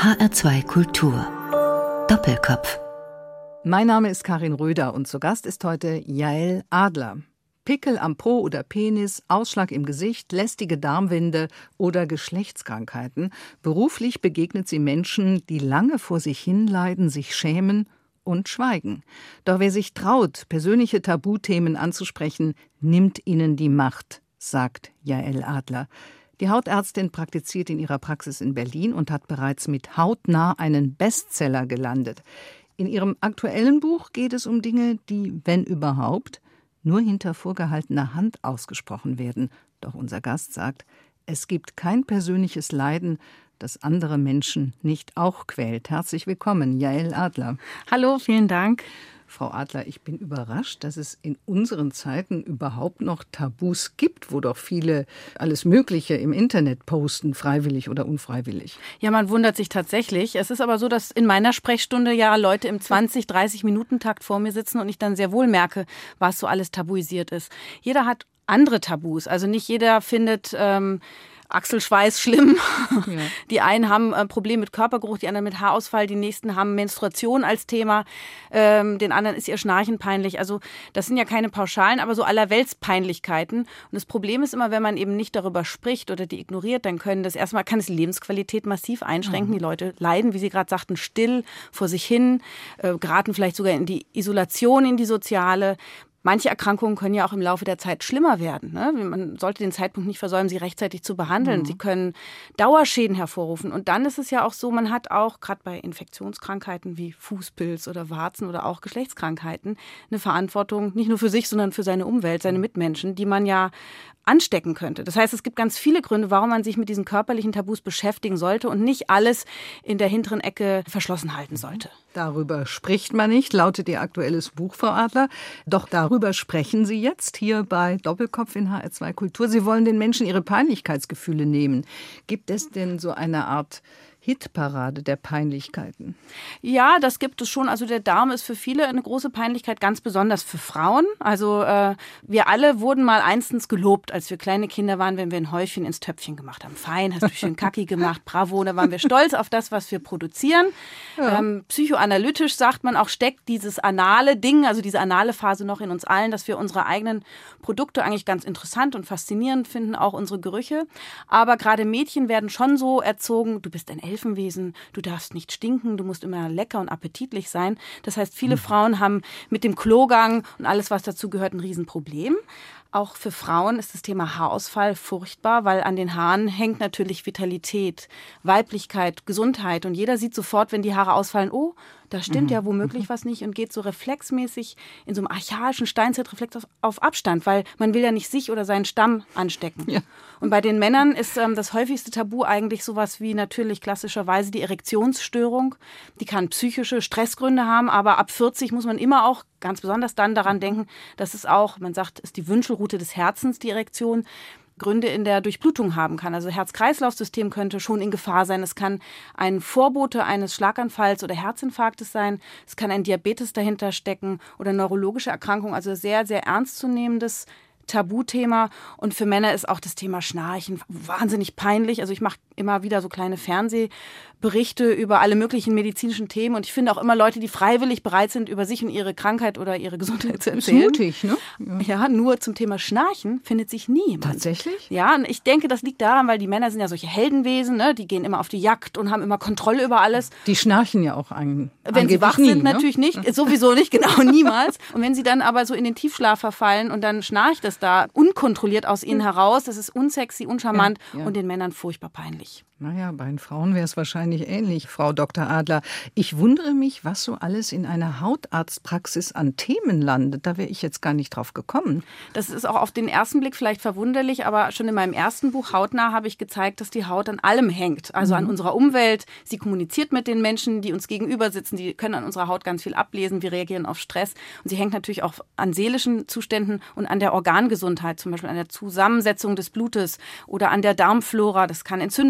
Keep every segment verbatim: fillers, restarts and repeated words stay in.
H R zwei Kultur Doppelkopf. Mein Name ist Karin Röder und zu Gast ist heute Jael Adler. Pickel am Po oder Penis, Ausschlag im Gesicht, lästige Darmwände oder Geschlechtskrankheiten. Beruflich begegnet sie Menschen, die lange vor sich hinleiden, sich schämen und schweigen. Doch wer sich traut, persönliche Tabuthemen anzusprechen, nimmt ihnen die Macht, sagt Jael Adler. Die Hautärztin praktiziert in ihrer Praxis in Berlin und hat bereits mit Hautnah einen Bestseller gelandet. In ihrem aktuellen Buch geht es um Dinge, die, wenn überhaupt, nur hinter vorgehaltener Hand ausgesprochen werden. Doch unser Gast sagt, es gibt kein persönliches Leiden, das andere Menschen nicht auch quält. Herzlich willkommen, Jael Adler. Hallo, vielen Dank. Frau Adler, ich bin überrascht, dass es in unseren Zeiten überhaupt noch Tabus gibt, wo doch viele alles Mögliche im Internet posten, freiwillig oder unfreiwillig. Ja, man wundert sich tatsächlich. Es ist aber so, dass in meiner Sprechstunde ja Leute im zwanzig-, dreißig-Minuten-Takt vor mir sitzen und ich dann sehr wohl merke, was so alles tabuisiert ist. Jeder hat andere Tabus. Also nicht jeder findet Ähm, Achselschweiß schlimm. Ja. Die einen haben ein Problem mit Körpergeruch, die anderen mit Haarausfall, die nächsten haben Menstruation als Thema, ähm, den anderen ist ihr Schnarchen peinlich. Also das sind ja keine Pauschalen, aber so Allerweltspeinlichkeiten. Und das Problem ist immer, wenn man eben nicht darüber spricht oder die ignoriert, dann können das erstmal kann es die Lebensqualität massiv einschränken. Mhm. Die Leute leiden, wie Sie gerade sagten, still vor sich hin, äh, geraten vielleicht sogar in die Isolation, in die soziale. Manche Erkrankungen können ja auch im Laufe der Zeit schlimmer werden. Ne? Man sollte den Zeitpunkt nicht versäumen, sie rechtzeitig zu behandeln. Mhm. Sie können Dauerschäden hervorrufen. Und dann ist es ja auch so, man hat auch, gerade bei Infektionskrankheiten wie Fußpilz oder Warzen oder auch Geschlechtskrankheiten, eine Verantwortung nicht nur für sich, sondern für seine Umwelt, seine Mitmenschen, die man ja anstecken könnte. Das heißt, es gibt ganz viele Gründe, warum man sich mit diesen körperlichen Tabus beschäftigen sollte und nicht alles in der hinteren Ecke verschlossen halten sollte. Darüber spricht man nicht, lautet Ihr aktuelles Buch, Frau Adler. Doch darüber sprechen Sie jetzt hier bei Doppelkopf in H R zwei Kultur. Sie wollen den Menschen ihre Peinlichkeitsgefühle nehmen. Gibt es denn so eine Art Hitparade der Peinlichkeiten? Ja, das gibt es schon. Also der Darm ist für viele eine große Peinlichkeit, ganz besonders für Frauen. Also äh, wir alle wurden mal einstens gelobt, als wir kleine Kinder waren, wenn wir ein Häufchen ins Töpfchen gemacht haben. Fein, hast du schön Kacki gemacht, bravo. Da waren wir stolz auf das, was wir produzieren. Ja. Ähm, psychoanalytisch sagt man auch, steckt dieses anale Ding, also diese anale Phase noch in uns allen, dass wir unsere eigenen Produkte eigentlich ganz interessant und faszinierend finden, auch unsere Gerüche. Aber gerade Mädchen werden schon so erzogen, du bist ein Elfenwesen, du darfst nicht stinken, du musst immer lecker und appetitlich sein. Das heißt, viele mhm. Frauen haben mit dem Klogang und alles, was dazu gehört, ein Riesenproblem. Auch für Frauen ist das Thema Haarausfall furchtbar, weil an den Haaren hängt natürlich Vitalität, Weiblichkeit, Gesundheit. Und jeder sieht sofort, wenn die Haare ausfallen, oh, da stimmt mhm. ja womöglich was nicht und geht so reflexmäßig in so einem archaischen Steinzeitreflex auf, auf Abstand, weil man will ja nicht sich oder seinen Stamm anstecken. Ja. Und bei den Männern ist ähm, das häufigste Tabu eigentlich sowas wie natürlich klassischerweise die Erektionsstörung. Die kann psychische Stressgründe haben, aber ab vierzig muss man immer auch ganz besonders dann daran denken, dass es auch, man sagt, ist die Wünschelrute des Herzens, die Erektion, Gründe in der Durchblutung haben kann. Also Herz-Kreislauf-System könnte schon in Gefahr sein. Es kann ein Vorbote eines Schlaganfalls oder Herzinfarktes sein. Es kann ein Diabetes dahinter stecken oder neurologische Erkrankung. Also sehr, sehr ernstzunehmendes Tabuthema. Und für Männer ist auch das Thema Schnarchen wahnsinnig peinlich. Also ich mache immer wieder so kleine Fernsehberichte über alle möglichen medizinischen Themen. Und ich finde auch immer Leute, die freiwillig bereit sind, über sich und ihre Krankheit oder ihre Gesundheit zu erzählen. Das ist mutig, ne? Ja. ja, nur zum Thema Schnarchen findet sich nie jemand. Tatsächlich? Ja, und ich denke, das liegt daran, weil die Männer sind ja solche Heldenwesen, ne? Die gehen immer auf die Jagd und haben immer Kontrolle über alles. Die schnarchen ja auch an, wenn sie wach nie, sind, ne? natürlich nicht. Sowieso nicht, genau, niemals. Und wenn sie dann aber so in den Tiefschlaf verfallen und dann schnarcht es da unkontrolliert aus ihnen heraus, das ist unsexy, uncharmant ja, ja. und den Männern furchtbar peinlich. Naja, bei den Frauen wäre es wahrscheinlich ähnlich, Frau Doktor Adler. Ich wundere mich, was so alles in einer Hautarztpraxis an Themen landet. Da wäre ich jetzt gar nicht drauf gekommen. Das ist auch auf den ersten Blick vielleicht verwunderlich, aber schon in meinem ersten Buch Hautnah habe ich gezeigt, dass die Haut an allem hängt. Also mhm. an unserer Umwelt. Sie kommuniziert mit den Menschen, die uns gegenüber sitzen. Die können an unserer Haut ganz viel ablesen. Wir reagieren auf Stress. Und sie hängt natürlich auch an seelischen Zuständen und an der Organgesundheit, zum Beispiel an der Zusammensetzung des Blutes oder an der Darmflora. Das kann Entzündung fördern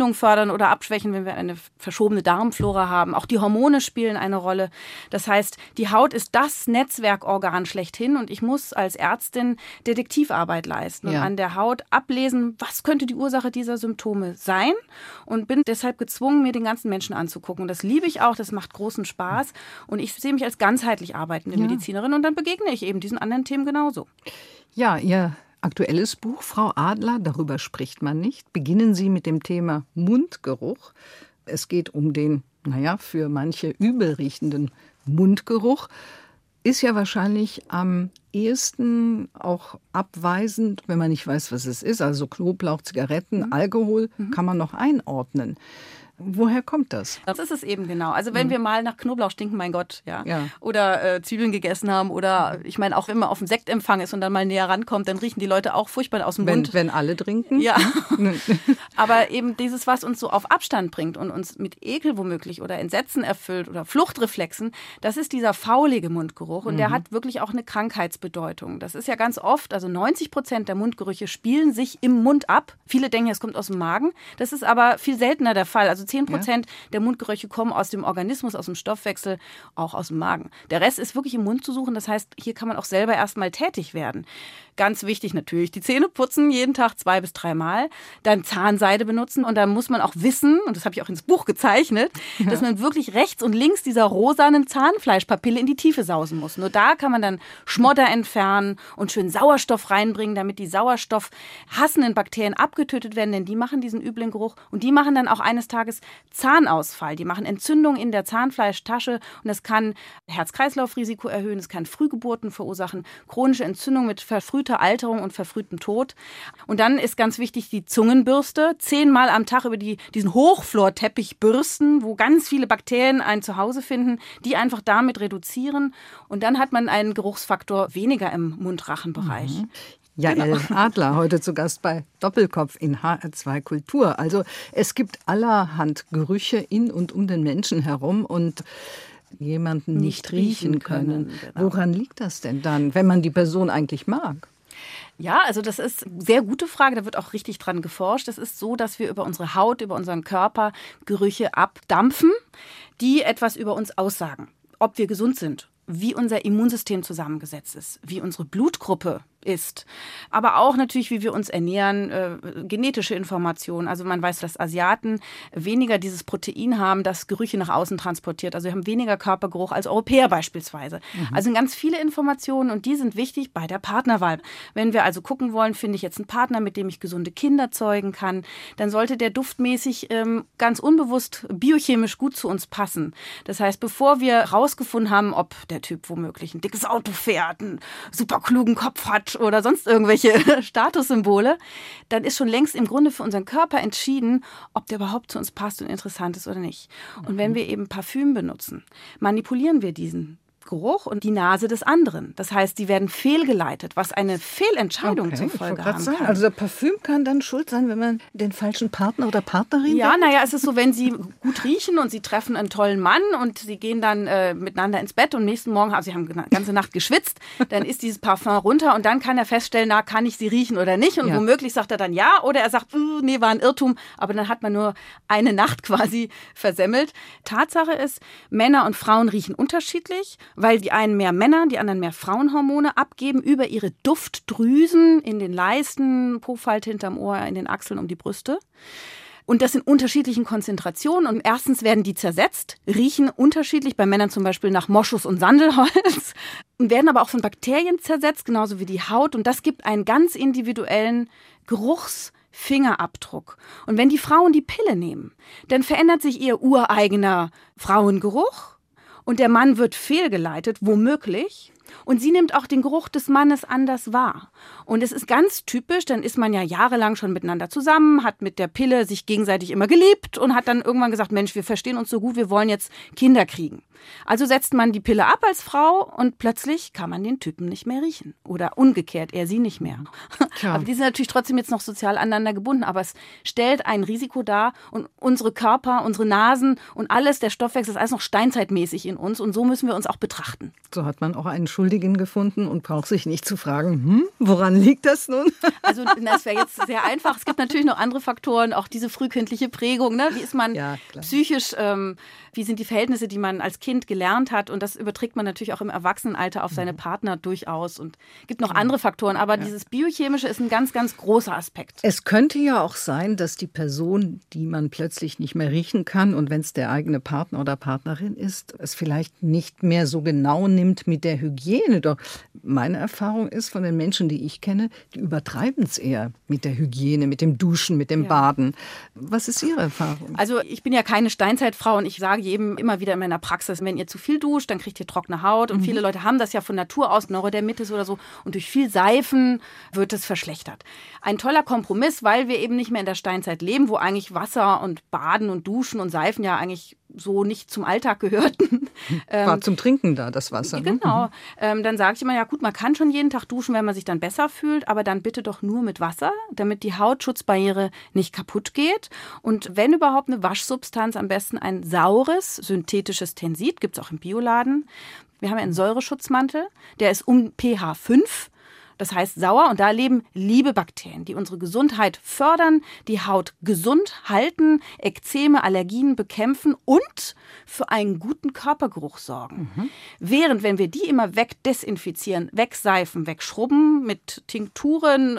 fördern oder abschwächen, wenn wir eine verschobene Darmflora haben. Auch die Hormone spielen eine Rolle. Das heißt, die Haut ist das Netzwerkorgan schlechthin und ich muss als Ärztin Detektivarbeit leisten und ja. an der Haut ablesen, was könnte die Ursache dieser Symptome sein, und bin deshalb gezwungen, mir den ganzen Menschen anzugucken. Und das liebe ich auch, das macht großen Spaß und ich sehe mich als ganzheitlich arbeitende ja. Medizinerin und dann begegne ich eben diesen anderen Themen genauso. Ja, Ihr aktuelles Buch, Frau Adler, darüber spricht man nicht. Beginnen Sie mit dem Thema Mundgeruch. Es geht um den, naja, für manche übel riechenden Mundgeruch. Ist ja wahrscheinlich am ehesten auch abweisend, wenn man nicht weiß, was es ist. Also Knoblauch, Zigaretten, mhm. Alkohol mhm. kann man noch einordnen. Woher kommt das? Das ist es eben genau. Also wenn mhm. wir mal nach Knoblauch stinken, mein Gott, ja. ja. Oder äh, Zwiebeln gegessen haben oder ich meine auch wenn man auf dem Sektempfang ist und dann mal näher rankommt, dann riechen die Leute auch furchtbar aus dem wenn, Mund. Wenn alle trinken? Ja. Aber eben dieses, was uns so auf Abstand bringt und uns mit Ekel womöglich oder Entsetzen erfüllt oder Fluchtreflexen, das ist dieser faulige Mundgeruch und mhm. der hat wirklich auch eine Krankheitsbedeutung. Das ist ja ganz oft, also neunzig Prozent der Mundgerüche spielen sich im Mund ab. Viele denken, es kommt aus dem Magen. Das ist aber viel seltener der Fall. Also zehn Prozent ja. der Mundgerüche kommen aus dem Organismus, aus dem Stoffwechsel, auch aus dem Magen. Der Rest ist wirklich im Mund zu suchen. Das heißt, hier kann man auch selber erstmal tätig werden. Ganz wichtig natürlich, die Zähne putzen, jeden Tag zwei bis dreimal. Dann Zahnseide benutzen und dann muss man auch wissen, und das habe ich auch ins Buch gezeichnet, ja. dass man wirklich rechts und links dieser rosanen Zahnfleischpapille in die Tiefe sausen muss. Nur da kann man dann Schmodder entfernen und schön Sauerstoff reinbringen, damit die sauerstoffhassenden Bakterien abgetötet werden, denn die machen diesen üblen Geruch und die machen dann auch eines Tages Zahnausfall. Die machen Entzündung in der Zahnfleischtasche und das kann Herz-Kreislauf-Risiko erhöhen, es kann Frühgeburten verursachen, chronische Entzündung mit verfrühter Alterung und verfrühtem Tod. Und dann ist ganz wichtig die Zungenbürste. Zehnmal am Tag über die, diesen Hochflorteppich bürsten, wo ganz viele Bakterien ein Zuhause finden, die einfach damit reduzieren. Und dann hat man einen Geruchsfaktor weniger im Mund-Rachen-Bereich. Mhm. Jael Adler, heute zu Gast bei Doppelkopf in H R zwei Kultur. Also es gibt allerhand Gerüche in und um den Menschen herum und jemanden nicht, nicht riechen können. können. Genau. Woran liegt das denn dann, wenn man die Person eigentlich mag? Ja, also das ist eine sehr gute Frage, da wird auch richtig dran geforscht. Es ist so, dass wir über unsere Haut, über unseren Körper Gerüche abdampfen, die etwas über uns aussagen. Ob wir gesund sind, wie unser Immunsystem zusammengesetzt ist, wie unsere Blutgruppe ist, aber auch natürlich, wie wir uns ernähren, äh, genetische Informationen. Also man weiß, dass Asiaten weniger dieses Protein haben, das Gerüche nach außen transportiert. Also wir haben weniger Körpergeruch als Europäer beispielsweise. Mhm. Also ganz viele Informationen und die sind wichtig bei der Partnerwahl. Wenn wir also gucken wollen, finde ich jetzt einen Partner, mit dem ich gesunde Kinder zeugen kann, dann sollte der duftmäßig ähm, ganz unbewusst biochemisch gut zu uns passen. Das heißt, bevor wir rausgefunden haben, ob der Typ womöglich ein dickes Auto fährt, einen super klugen Kopf hat, oder sonst irgendwelche Statussymbole, dann ist schon längst im Grunde für unseren Körper entschieden, ob der überhaupt zu uns passt und interessant ist oder nicht. Und wenn wir eben Parfüm benutzen, manipulieren wir diesen Geruch und die Nase des anderen. Das heißt, die werden fehlgeleitet, was eine Fehlentscheidung okay, zur Folge haben sagen, kann. Also der Parfüm kann dann schuld sein, wenn man den falschen Partner oder Partnerin Ja, naja, es ist so, wenn Sie gut riechen und Sie treffen einen tollen Mann und Sie gehen dann äh, miteinander ins Bett und nächsten Morgen, also Sie haben die ganze Nacht geschwitzt, dann ist dieses Parfüm runter und dann kann er feststellen, na, kann ich sie riechen oder nicht? Und ja. womöglich sagt er dann ja oder er sagt, nee, war ein Irrtum, aber dann hat man nur eine Nacht quasi versemmelt. Tatsache ist, Männer und Frauen riechen unterschiedlich, weil die einen mehr Männer, die anderen mehr Frauenhormone abgeben über ihre Duftdrüsen in den Leisten, Po-Falte hinterm Ohr, in den Achseln um die Brüste. Und das in unterschiedlichen Konzentrationen. Und erstens werden die zersetzt, riechen unterschiedlich, bei Männern zum Beispiel nach Moschus und Sandelholz, und werden aber auch von Bakterien zersetzt, genauso wie die Haut. Und das gibt einen ganz individuellen Geruchsfingerabdruck. Und wenn die Frauen die Pille nehmen, dann verändert sich ihr ureigener Frauengeruch. Und der Mann wird fehlgeleitet, womöglich. Und sie nimmt auch den Geruch des Mannes anders wahr. Und es ist ganz typisch, dann ist man ja jahrelang schon miteinander zusammen, hat mit der Pille sich gegenseitig immer geliebt und hat dann irgendwann gesagt, Mensch, wir verstehen uns so gut, wir wollen jetzt Kinder kriegen. Also setzt man die Pille ab als Frau und plötzlich kann man den Typen nicht mehr riechen. Oder umgekehrt, er sie nicht mehr. Ja. Aber die sind natürlich trotzdem jetzt noch sozial aneinander gebunden. Aber es stellt ein Risiko dar und unsere Körper, unsere Nasen und alles, der Stoffwechsel ist alles noch steinzeitmäßig in uns und so müssen wir uns auch betrachten. So hat man auch einen Schuldigen gefunden und braucht sich nicht zu fragen, hm, woran liegt das nun? Also das wäre jetzt sehr einfach. Es gibt natürlich noch andere Faktoren, auch diese frühkindliche Prägung. Ne? Wie ist man ja, psychisch, ähm, wie sind die Verhältnisse, die man als Kind gelernt hat? Und das überträgt man natürlich auch im Erwachsenenalter auf seine Partner durchaus. Und es gibt noch andere Faktoren, aber ja. dieses Biochemische ist ein ganz, ganz großer Aspekt. Es könnte ja auch sein, dass die Person, die man plötzlich nicht mehr riechen kann und wenn es der eigene Partner oder Partnerin ist, es vielleicht nicht mehr so genau nimmt mit der Hygiene. Doch meine Erfahrung ist von den Menschen, die ich kenne, die übertreiben es eher mit der Hygiene, mit dem Duschen, mit dem ja. Baden. Was ist Ihre Erfahrung? Also ich bin ja keine Steinzeitfrau und ich sage jedem immer wieder in meiner Praxis, wenn ihr zu viel duscht, dann kriegt ihr trockene Haut. Und mhm. viele Leute haben das ja von Natur aus, Neurodermitis oder so. Und durch viel Seifen wird es verschlechtert. Ein toller Kompromiss, weil wir eben nicht mehr in der Steinzeit leben, wo eigentlich Wasser und Baden und Duschen und Seifen ja eigentlich so nicht zum Alltag gehörten. War ähm, zum Trinken da, das Wasser. Genau. Mhm. Ähm, dann sage ich immer, ja gut, man kann schon jeden Tag duschen, wenn man sich dann besser fühlt, aber dann bitte doch nur mit Wasser, damit die Hautschutzbarriere nicht kaputt geht. Und wenn überhaupt eine Waschsubstanz, am besten ein saures, synthetisches Tensid, gibt es auch im Bioladen. Wir haben einen Säureschutzmantel, der ist um pH fünf. Das heißt sauer und da leben liebe Bakterien, die unsere Gesundheit fördern, die Haut gesund halten, Ekzeme, Allergien bekämpfen und für einen guten Körpergeruch sorgen. Mhm. Während, wenn wir die immer wegdesinfizieren, wegseifen, wegschrubben, mit Tinkturen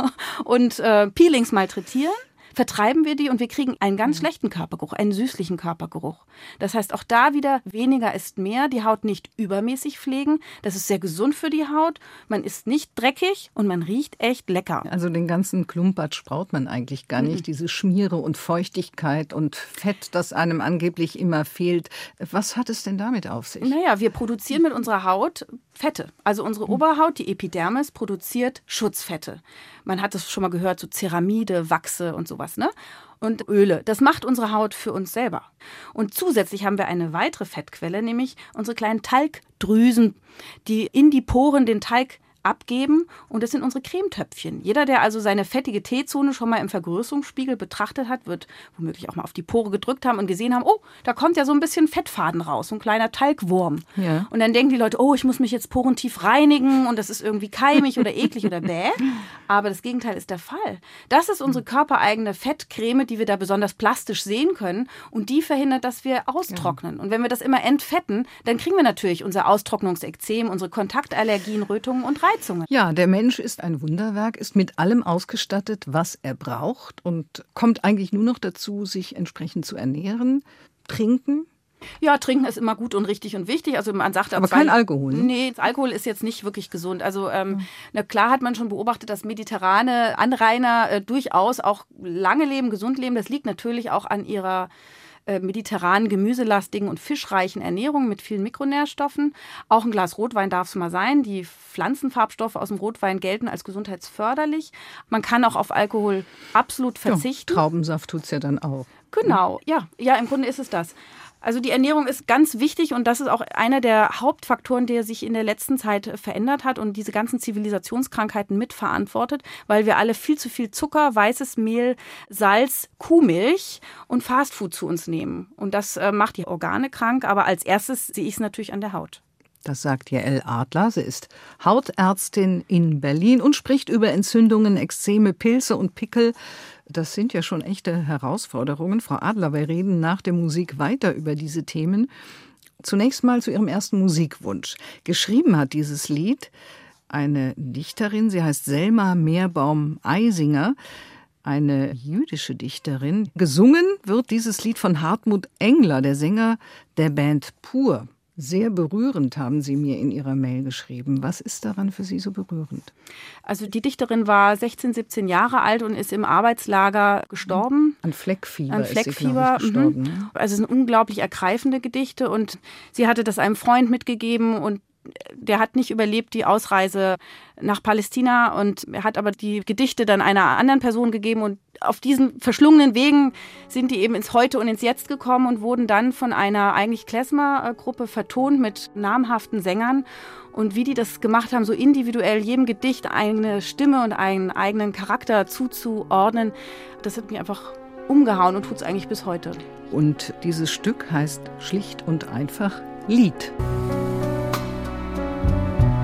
und äh, Peelings malträtieren, vertreiben wir die und wir kriegen einen ganz schlechten Körpergeruch, einen süßlichen Körpergeruch. Das heißt, auch da wieder weniger ist mehr, die Haut nicht übermäßig pflegen. Das ist sehr gesund für die Haut. Man ist nicht dreckig und man riecht echt lecker. Also den ganzen Klumpatsch braucht man eigentlich gar nicht. Mhm. Diese Schmiere und Feuchtigkeit und Fett, das einem angeblich immer fehlt. Was hat es denn damit auf sich? Naja, wir produzieren mit unserer Haut Fette. Also unsere Oberhaut, die Epidermis, produziert Schutzfette. Man hat das schon mal gehört, so Ceramide, Wachse und sowas, ne? Und Öle. Das macht unsere Haut für uns selber. Und zusätzlich haben wir eine weitere Fettquelle, nämlich unsere kleinen Talgdrüsen, die in die Poren den Talg abgeben und das sind unsere Cremetöpfchen. Jeder, der also seine fettige T-Zone schon mal im Vergrößerungsspiegel betrachtet hat, wird womöglich auch mal auf die Pore gedrückt haben und gesehen haben, oh, da kommt ja so ein bisschen Fettfaden raus, so ein kleiner Talgwurm. Ja. Und dann denken die Leute, oh, ich muss mich jetzt porentief reinigen und das ist irgendwie keimig oder eklig oder bäh. Aber das Gegenteil ist der Fall. Das ist unsere körpereigene Fettcreme, die wir da besonders plastisch sehen können und die verhindert, dass wir austrocknen. Ja. Und wenn wir das immer entfetten, dann kriegen wir natürlich unser Austrocknungsekzem, unsere Kontaktallergien, Rötungen und Reizungen. Ja, der Mensch ist ein Wunderwerk, ist mit allem ausgestattet, was er braucht und kommt eigentlich nur noch dazu, sich entsprechend zu ernähren, trinken. Ja, trinken ist immer gut und richtig und wichtig. Also man sagt, aber kein Alkohol. Ne? Nee, Alkohol ist jetzt nicht wirklich gesund. Also ähm, na klar hat man schon beobachtet, dass mediterrane Anrainer äh, durchaus auch lange leben, gesund leben. Das liegt natürlich auch an ihrer mediterranen, gemüselastigen und fischreichen Ernährung mit vielen Mikronährstoffen. Auch ein Glas Rotwein darf es mal sein. Die Pflanzenfarbstoffe aus dem Rotwein gelten als gesundheitsförderlich. Man kann auch auf Alkohol absolut verzichten. Ja, Traubensaft tut es ja dann auch. Genau, ja, ja, im Grunde ist es das. Also die Ernährung ist ganz wichtig und das ist auch einer der Hauptfaktoren, der sich in der letzten Zeit verändert hat und diese ganzen Zivilisationskrankheiten mitverantwortet, weil wir alle viel zu viel Zucker, weißes Mehl, Salz, Kuhmilch und Fastfood zu uns nehmen. Und das äh, macht die Organe krank, aber als erstes sehe ich es natürlich an der Haut. Das sagt Jael Adler. Sie ist Hautärztin in Berlin und spricht über Entzündungen, Ekzeme, Pilze und Pickel. Das sind ja schon echte Herausforderungen. Frau Adler, wir reden nach der Musik weiter über diese Themen. Zunächst mal zu Ihrem ersten Musikwunsch. Geschrieben hat dieses Lied eine Dichterin, sie heißt Selma Meerbaum-Eisinger, eine jüdische Dichterin. Gesungen wird dieses Lied von Hartmut Engler, der Sänger der Band Pur. Sehr berührend, haben Sie mir in Ihrer Mail geschrieben. Was ist daran für Sie so berührend? Also die Dichterin war sechzehn, siebzehn Jahre alt und ist im Arbeitslager gestorben. An Fleckfieber, An Fleckfieber ist sie, glaube ich, gestorben. Mhm. Also es sind unglaublich ergreifende Gedichte und sie hatte das einem Freund mitgegeben und der hat nicht überlebt die Ausreise nach Palästina und er hat aber die Gedichte dann einer anderen Person gegeben und auf diesen verschlungenen Wegen sind die eben ins Heute und ins Jetzt gekommen und wurden dann von einer eigentlich Klezmer-Gruppe vertont mit namhaften Sängern. Und wie die das gemacht haben, so individuell jedem Gedicht eine Stimme und einen eigenen Charakter zuzuordnen, das hat mich einfach umgehauen und tut es eigentlich bis heute. Und dieses Stück heißt schlicht und einfach Lied.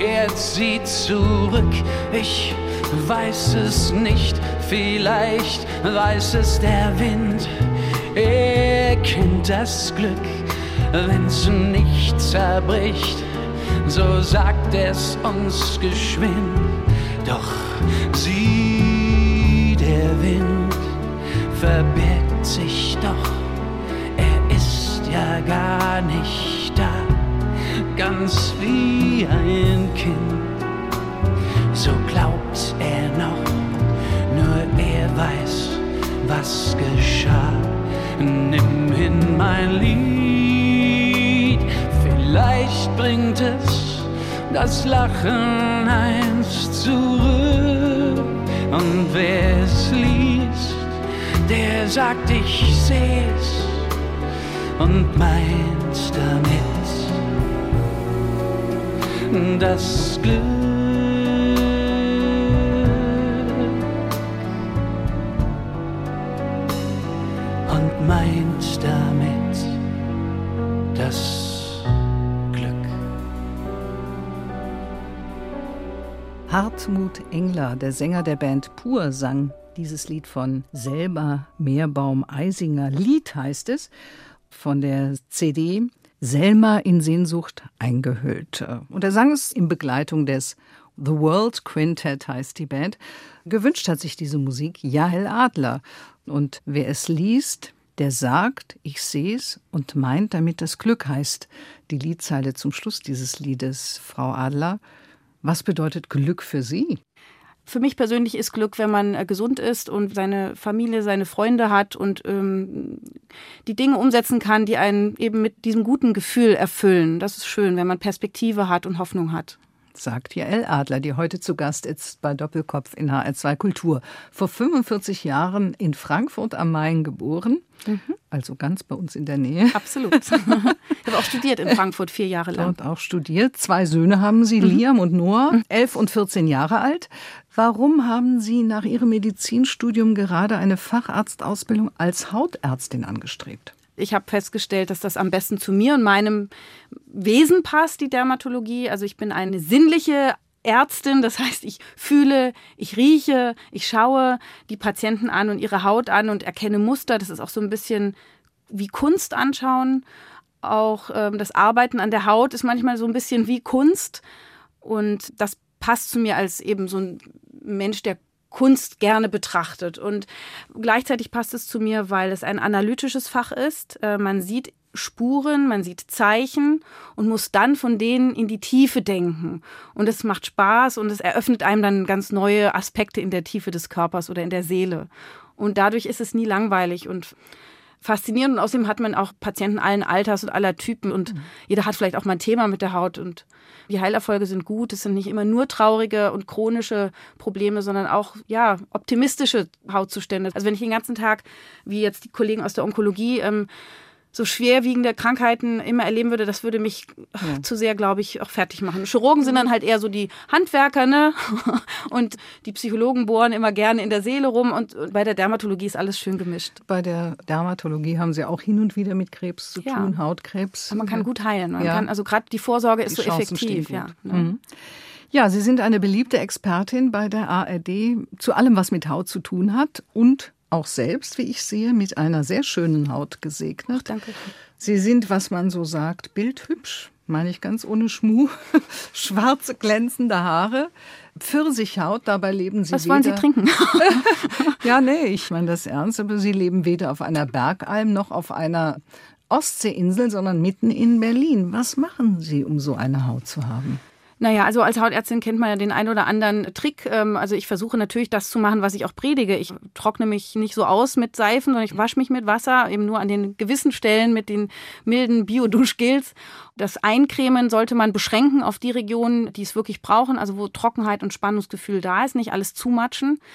kehrt sie zurück. Ich weiß es nicht, vielleicht weiß es der Wind. Er kennt das Glück, wenn's nicht zerbricht, so sagt es uns geschwind. Doch sieh, der Wind verbirgt sich doch, er ist ja gar nicht da, ganz wie ein Kind. So glaubt er noch, nur er weiß, was geschah. Nimm hin mein Lied, vielleicht bringt es das Lachen einst zurück. Und wer es liest, der sagt, ich seh's und meint damit das Glück. Und meint damit das Glück. Hartmut Engler, der Sänger der Band Pur, sang dieses Lied von Selma Meerbaum-Eisinger. Lied heißt es, von der C D Selma in Sehnsucht eingehüllt. Und er sang es in Begleitung des The World Quintet, heißt die Band. Gewünscht hat sich diese Musik Jael Adler. Und wer es liest, der sagt, ich seh's und meint damit das Glück, heißt die Liedzeile zum Schluss dieses Liedes. Frau Adler, was bedeutet Glück für Sie? Für mich persönlich ist Glück, wenn man äh, gesund ist und seine Familie, seine Freunde hat und ähm, die Dinge umsetzen kann, die einen eben mit diesem guten Gefühl erfüllen. Das ist schön, wenn man Perspektive hat und Hoffnung hat. Sagt Jael Adler, die heute zu Gast ist bei Doppelkopf in H R zwei Kultur. Vor fünfundvierzig Jahren in Frankfurt am Main geboren, mhm. also ganz bei uns in der Nähe. Absolut. Ich habe auch studiert in Frankfurt, vier Jahre lang. Dort auch studiert. Zwei Söhne haben Sie, mhm. Liam und Noah, mhm. elf und vierzehn Jahre alt. Warum haben Sie nach Ihrem Medizinstudium gerade eine Facharztausbildung als Hautärztin angestrebt? Ich habe festgestellt, dass das am besten zu mir und meinem Wesen passt, die Dermatologie. Also ich bin eine sinnliche Ärztin, das heißt, ich fühle, ich rieche, ich schaue die Patienten an und ihre Haut an und erkenne Muster. Das ist auch so ein bisschen wie Kunst anschauen. Auch ähm, das Arbeiten an der Haut ist manchmal so ein bisschen wie Kunst. Und das passt zu mir als eben so ein Mensch, der Kunst gerne betrachtet. Und gleichzeitig passt es zu mir, weil es ein analytisches Fach ist. Man sieht Spuren, man sieht Zeichen und muss dann von denen in die Tiefe denken. Und es macht Spaß und es eröffnet einem dann ganz neue Aspekte in der Tiefe des Körpers oder in der Seele. Und dadurch ist es nie langweilig und faszinierend. Und außerdem hat man auch Patienten allen Alters und aller Typen und mhm. jeder hat vielleicht auch mal ein Thema mit der Haut. Und die Heilerfolge sind gut. Es sind nicht immer nur traurige und chronische Probleme, sondern auch ja optimistische Hautzustände. Also wenn ich den ganzen Tag, wie jetzt die Kollegen aus der Onkologie, ähm, so schwerwiegende Krankheiten immer erleben würde, das würde mich ja. zu sehr, glaube ich, auch fertig machen. Chirurgen sind dann halt eher so die Handwerker, ne? Und die Psychologen bohren immer gerne in der Seele rum und bei der Dermatologie ist alles schön gemischt. Bei der Dermatologie haben Sie auch hin und wieder mit Krebs zu ja. tun, Hautkrebs. Aber man kann ja. gut heilen. Man ja. kann, also gerade die Vorsorge ist die so Chancen effektiv. Ja, ne? mhm. ja, Sie sind eine beliebte Expertin bei der A R D zu allem, was mit Haut zu tun hat und auch selbst, wie ich sehe, mit einer sehr schönen Haut gesegnet. Ach, danke. Sie sind, was man so sagt, bildhübsch, meine ich ganz ohne Schmuh. Schwarze, glänzende Haare, Pfirsichhaut, dabei leben Sie Was weder... wollen Sie trinken? Ja, nee, ich meine das ernst, aber Sie leben weder auf einer Bergalm noch auf einer Ostseeinsel, sondern mitten in Berlin. Was machen Sie, um so eine Haut zu haben? Naja, also als Hautärztin kennt man ja den einen oder anderen Trick. Also ich versuche natürlich das zu machen, was ich auch predige. Ich trockne mich nicht so aus mit Seifen, sondern ich wasche mich mit Wasser, eben nur an den gewissen Stellen mit den milden Bio-Duschgels. Das Eincremen sollte man beschränken auf die Regionen, die es wirklich brauchen, also wo Trockenheit und Spannungsgefühl da ist, nicht alles zumatschen.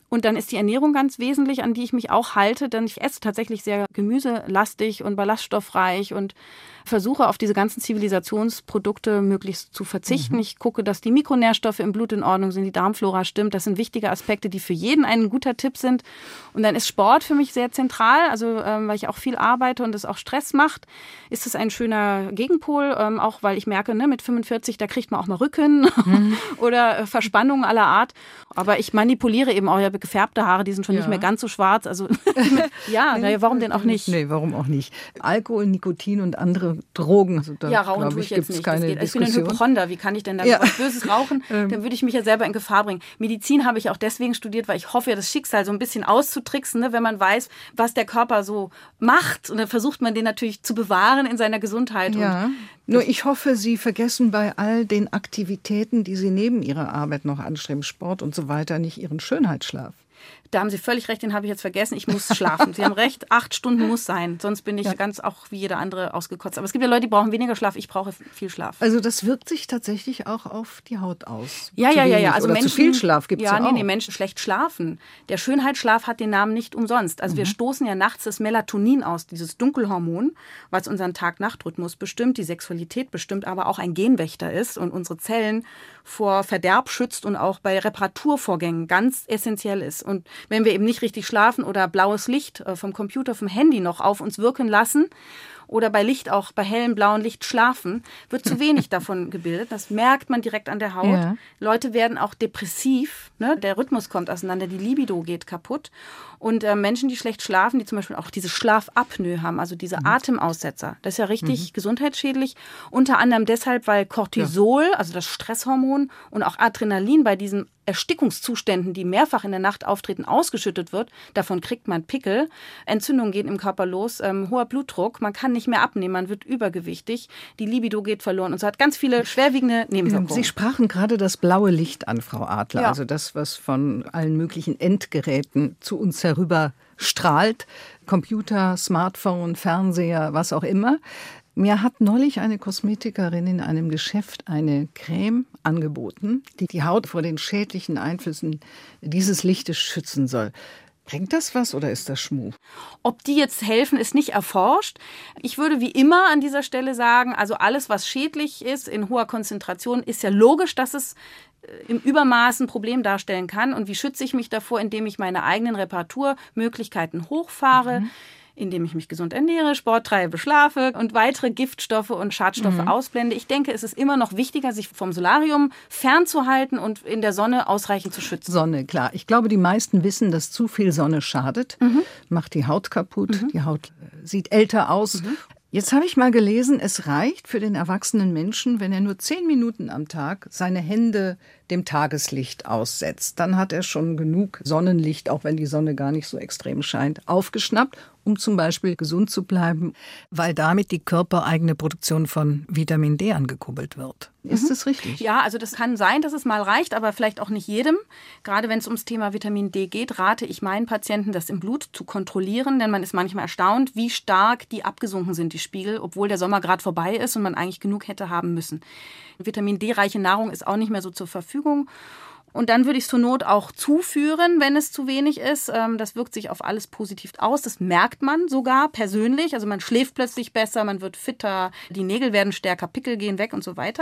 Und dann ist die Ernährung ganz wesentlich, an die ich mich auch halte, denn ich esse tatsächlich sehr gemüselastig und ballaststoffreich und versuche auf diese ganzen Zivilisationsprodukte möglichst zu verzichten. Mhm. Ich gucke, dass die Mikronährstoffe im Blut in Ordnung sind, die Darmflora stimmt. Das sind wichtige Aspekte, die für jeden ein guter Tipp sind. Und dann ist Sport für mich sehr zentral, also ähm, weil ich auch viel arbeite und es auch Stress macht, ist es ein schöner Gegenpol, ähm, auch weil ich merke, ne, mit fünfundvierzig, da kriegt man auch mal Rücken mhm. oder äh, Verspannungen aller Art. Aber ich manipuliere eben auch, ja, gefärbte Haare, die sind schon ja. nicht mehr ganz so schwarz. Also ja, nee, naja, warum denn auch nicht? Nee, warum auch nicht? Alkohol, Nikotin und andere Drogen. Also da, ja, rauchen tue ich, ich jetzt nicht. Keine das geht. Ich bin ein Hypochonder. Wie kann ich denn da ja. was Böses rauchen? Dann würde ich mich ja selber in Gefahr bringen. Medizin habe ich auch deswegen studiert, weil ich hoffe, ja, das Schicksal so ein bisschen auszutricksen, ne, wenn man weiß, was der Körper so macht. Und dann versucht man den natürlich zu bewahren in seiner Gesundheit. Ja. Und Nur ich hoffe, Sie vergessen bei all den Aktivitäten, die Sie neben Ihrer Arbeit noch anstreben, Sport und so weiter, nicht Ihren Schönheitsschlaf. Da haben Sie völlig recht, den habe ich jetzt vergessen. Ich muss schlafen. Sie haben recht, acht Stunden muss sein. Sonst bin ich ja. ganz auch wie jeder andere ausgekotzt. Aber es gibt ja Leute, die brauchen weniger Schlaf. Ich brauche viel Schlaf. Also das wirkt sich tatsächlich auch auf die Haut aus. Ja, ja, ja, ja. Also Oder Menschen, zu viel Schlaf gibt es ja, ja nee, auch. Nee, Menschen schlecht schlafen. Der Schönheitsschlaf hat den Namen nicht umsonst. Also mhm. wir stoßen ja nachts das Melatonin aus, dieses Dunkelhormon, was unseren Tag-Nacht-Rhythmus bestimmt, die Sexualität bestimmt, aber auch ein Genwächter ist und unsere Zellen vor Verderb schützt und auch bei Reparaturvorgängen ganz essentiell ist. Und wenn wir eben nicht richtig schlafen oder blaues Licht vom Computer, vom Handy noch auf uns wirken lassen oder bei Licht auch, bei hellem blauen Licht schlafen, wird zu wenig davon gebildet. Das merkt man direkt an der Haut. Ja. Leute werden auch depressiv, ne? Der Rhythmus kommt auseinander, die Libido geht kaputt. Und äh, Menschen, die schlecht schlafen, die zum Beispiel auch diese Schlafapnoe haben, also diese mhm. Atemaussetzer, das ist ja richtig mhm. gesundheitsschädlich. Unter anderem deshalb, weil Cortisol, ja. also das Stresshormon und auch Adrenalin bei diesen Erstickungszuständen, die mehrfach in der Nacht auftreten, ausgeschüttet wird. Davon kriegt man Pickel. Entzündungen gehen im Körper los, ähm, hoher Blutdruck, man kann nicht mehr abnehmen, man wird übergewichtig, die Libido geht verloren und so hat ganz viele schwerwiegende Nebenwirkungen. Sie sprachen gerade das blaue Licht an, Frau Adler, ja. also das, was von allen möglichen Endgeräten zu uns herüber strahlt, Computer, Smartphone, Fernseher, was auch immer. Mir hat neulich eine Kosmetikerin in einem Geschäft eine Creme angeboten, die die Haut vor den schädlichen Einflüssen dieses Lichtes schützen soll. Bringt das was oder ist das Schmuh? Ob die jetzt helfen, ist nicht erforscht. Ich würde wie immer an dieser Stelle sagen, also alles, was schädlich ist in hoher Konzentration, ist ja logisch, dass es im Übermaß ein Problem darstellen kann. Und wie schütze ich mich davor, indem ich meine eigenen Reparaturmöglichkeiten hochfahre, mhm. indem ich mich gesund ernähre, Sport treibe, schlafe und weitere Giftstoffe und Schadstoffe mhm. ausblende. Ich denke, es ist immer noch wichtiger, sich vom Solarium fernzuhalten und in der Sonne ausreichend zu schützen. Sonne, klar. Ich glaube, die meisten wissen, dass zu viel Sonne schadet, mhm. macht die Haut kaputt, mhm. die Haut sieht älter aus. Mhm. Jetzt habe ich mal gelesen, es reicht für den erwachsenen Menschen, wenn er nur zehn Minuten am Tag seine Hände dem Tageslicht aussetzt. Dann hat er schon genug Sonnenlicht, auch wenn die Sonne gar nicht so extrem scheint, aufgeschnappt, um zum Beispiel gesund zu bleiben, weil damit die körpereigene Produktion von Vitamin D angekurbelt wird. Ist mhm. das richtig? Ja, also das kann sein, dass es mal reicht, aber vielleicht auch nicht jedem. Gerade wenn es ums Thema Vitamin D geht, rate ich meinen Patienten, das im Blut zu kontrollieren, denn man ist manchmal erstaunt, wie stark die abgesunken sind, die Spiegel, obwohl der Sommer gerade vorbei ist und man eigentlich genug hätte haben müssen. Vitamin D-reiche Nahrung ist auch nicht mehr so zur Verfügung. Und dann würde ich es zur Not auch zuführen, wenn es zu wenig ist. Das wirkt sich auf alles positiv aus. Das merkt man sogar persönlich. Also man schläft plötzlich besser, man wird fitter, die Nägel werden stärker, Pickel gehen weg und so weiter.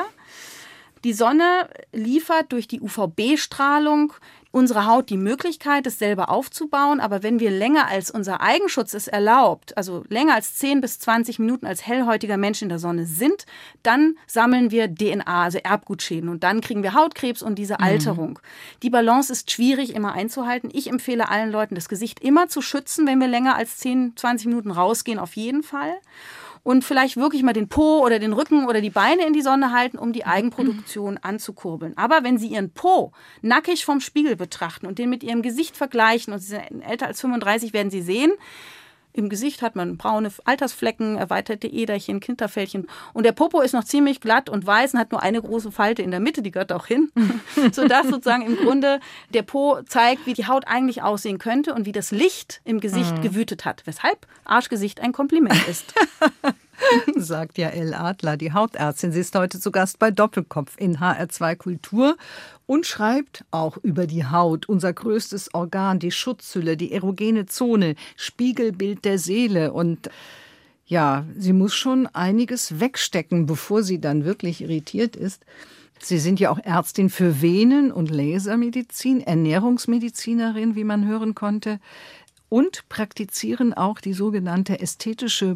Die Sonne liefert durch die U V B-Strahlung unserer Haut die Möglichkeit, es selber aufzubauen. Aber wenn wir länger als unser Eigenschutz es erlaubt, also länger als zehn bis zwanzig Minuten als hellhäutiger Mensch in der Sonne sind, dann sammeln wir D N A, also Erbgutschäden. Und dann kriegen wir Hautkrebs und diese Alterung. Mhm. Die Balance ist schwierig immer einzuhalten. Ich empfehle allen Leuten, das Gesicht immer zu schützen, wenn wir länger als zehn, zwanzig Minuten rausgehen, auf jeden Fall. Und vielleicht wirklich mal den Po oder den Rücken oder die Beine in die Sonne halten, um die Eigenproduktion anzukurbeln. Aber wenn Sie Ihren Po nackig vom Spiegel betrachten und den mit Ihrem Gesicht vergleichen, und Sie sind älter als fünfunddreißig, werden Sie sehen, im Gesicht hat man braune Altersflecken, erweiterte Äderchen, Kinderfältchen. Und der Popo ist noch ziemlich glatt und weiß und hat nur eine große Falte in der Mitte, die gehört auch hin. Sodass sozusagen im Grunde der Po zeigt, wie die Haut eigentlich aussehen könnte und wie das Licht im Gesicht mhm. gewütet hat. Weshalb Arschgesicht ein Kompliment ist. sagt Jael Adler, die Hautärztin. Sie ist heute zu Gast bei Doppelkopf in H R zwei Kultur und schreibt auch über die Haut, unser größtes Organ, die Schutzhülle, die erogene Zone, Spiegelbild der Seele. Und ja, sie muss schon einiges wegstecken, bevor sie dann wirklich irritiert ist. Sie sind ja auch Ärztin für Venen- und Lasermedizin, Ernährungsmedizinerin, wie man hören konnte, und praktizieren auch die sogenannte ästhetische